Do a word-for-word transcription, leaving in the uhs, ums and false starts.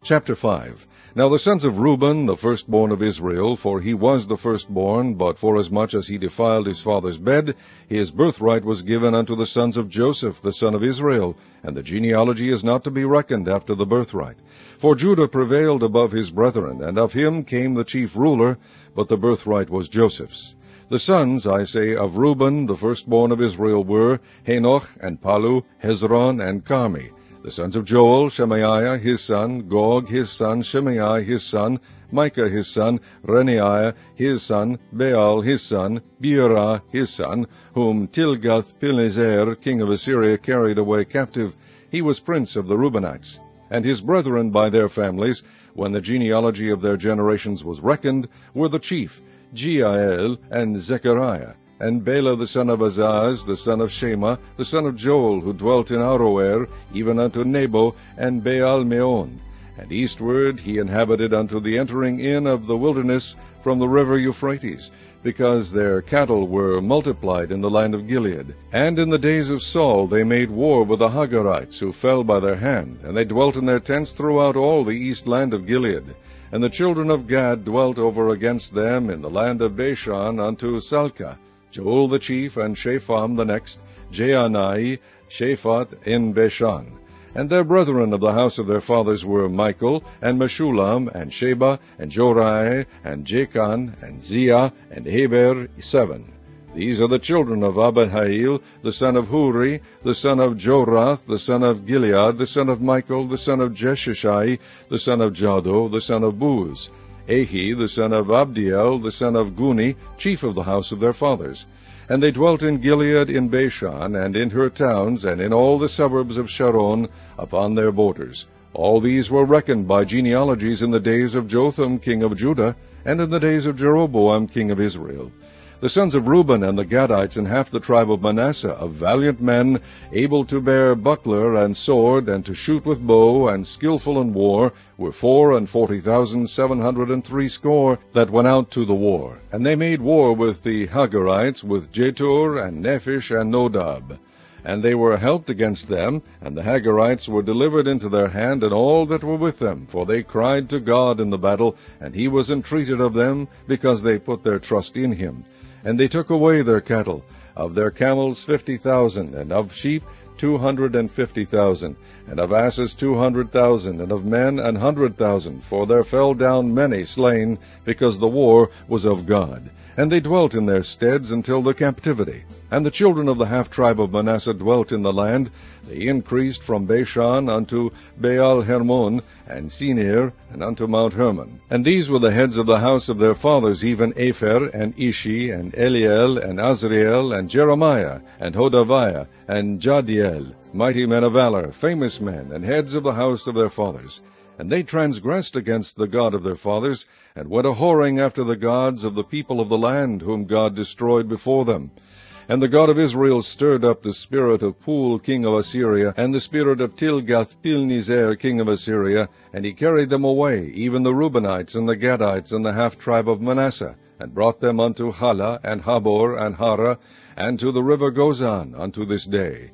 Chapter five. Now the sons of Reuben, the firstborn of Israel, for he was the firstborn, but forasmuch as he defiled his father's bed, his birthright was given unto the sons of Joseph, the son of Israel, and the genealogy is not to be reckoned after the birthright. For Judah prevailed above his brethren, and of him came the chief ruler, but the birthright was Joseph's. The sons, I say, of Reuben, the firstborn of Israel, were Henoch, and Palu, Hezron, and Carmi. The sons of Joel, Shemaiah his son, Gog his son, Shimei his son, Micah his son, Renaiah his son, Baal his son, Beerah his son, whom Tilgath-Pilneser, king of Assyria, carried away captive. He was prince of the Reubenites. And his brethren by their families, when the genealogy of their generations was reckoned, were the chief, Jeiel and Zechariah, and Bela the son of Azaz, the son of Shema, the son of Joel, who dwelt in Aroer, even unto Nebo, and Baal-meon. And eastward he inhabited unto the entering in of the wilderness from the river Euphrates, because their cattle were multiplied in the land of Gilead. And in the days of Saul they made war with the Hagarites, who fell by their hand, and they dwelt in their tents throughout all the east land of Gilead. And the children of Gad dwelt over against them in the land of Bashan unto Salcah, Joel the chief, and Shapham the next, Jeanai, Shaphat in Bashan. And their brethren of the house of their fathers were Michael, and Meshulam, and Sheba, and Jorai, and Jachan, and Ziah, and Heber, seven. These are the children of Abihail, the son of Huri, the son of Jorath, the son of Gilead, the son of Michael, the son of Jeshishai, the son of Jado, the son of Buz, Ahi, the son of Abdiel, the son of Guni, chief of the house of their fathers. And they dwelt in Gilead in Bashan, and in her towns, and in all the suburbs of Sharon, upon their borders. All these were reckoned by genealogies in the days of Jotham king of Judah, and in the days of Jeroboam king of Israel. The sons of Reuben and the Gadites and half the tribe of Manasseh, of valiant men, able to bear buckler and sword, and to shoot with bow, and skillful in war, were four and forty thousand seven hundred and threescore that went out to the war. And they made war with the Hagarites, with Jetur, and Nephish, and Nodab. And they were helped against them, and the Hagarites were delivered into their hand, and all that were with them, for they cried to God in the battle, and he was entreated of them, because they put their trust in him. And they took away their cattle, of their camels fifty thousand, and of sheep two hundred and fifty thousand, and of asses two hundred thousand, and of men an hundred thousand, for there fell down many slain, because the war was of God. And they dwelt in their steads until the captivity. And the children of the half-tribe of Manasseh dwelt in the land. They increased from Bashan unto Baal-Hermon, and Sinir, and unto Mount Hermon. And these were the heads of the house of their fathers, even Epher, and Ishi, and Eliel, and Azriel, and Jeremiah, and Hodaviah, and Jadiel, mighty men of valor, famous men, and heads of the house of their fathers. And they transgressed against the God of their fathers, and went a-whoring after the gods of the people of the land, whom God destroyed before them. And the God of Israel stirred up the spirit of Pul king of Assyria, and the spirit of Tilgath-Pilneser king of Assyria, and he carried them away, even the Reubenites, and the Gadites, and the half-tribe of Manasseh, and brought them unto Hala, and Habor, and Hara, and to the river Gozan, unto this day.